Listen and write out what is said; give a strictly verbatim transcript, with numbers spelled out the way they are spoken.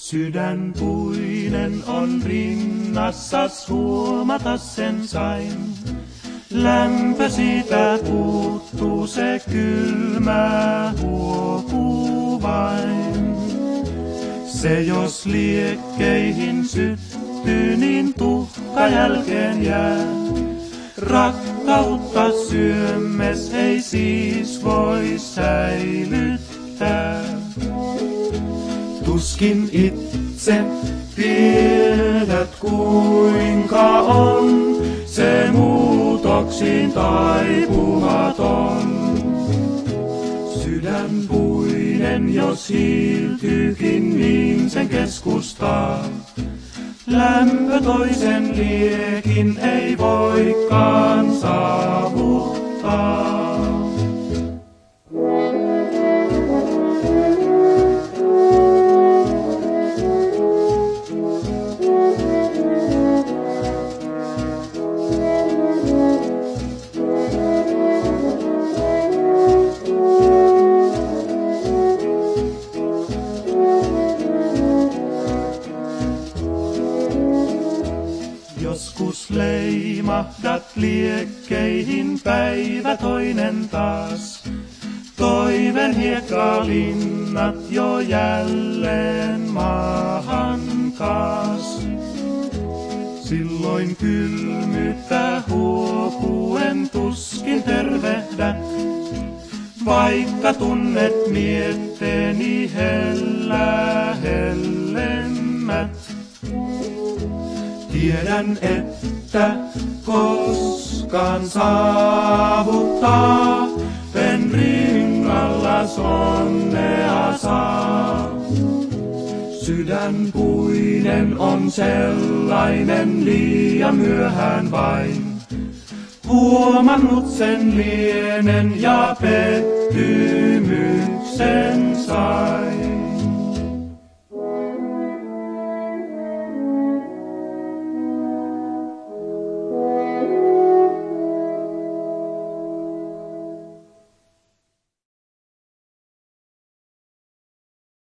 Sydänpuinen on rinnassas, huomata sen sain. Lämpö siitä puuttuu, se kylmä huokuu vain. Se jos liekkeihin syttyy, niin tuhka jälkeen jää. Rakkautta syömmes ei siis voi säilyttää. Tuskin itse tiedät kuinka on se muutoksiin taipumaton. Sydänpuinen jos hiiltyykin, niin sen keskustaa. Lämpö toisen liekin ei voikaan saavuttaa. Joskus leimahdat liekkeihin, päivä toinen taas. Toiven hiekkalinnat jo jälleen maahan kaas. Silloin kylmyyttä huokuen tuskin tervehdät, vaikka tunnet mietteeni hellä hellemmät. Tiedän, että koskaan saavuttaa, en rinnalla onnea saa. Sydänpuinen on sellainen, liian myöhään vain. Huomannut sen lienen ja pettymyksen sain.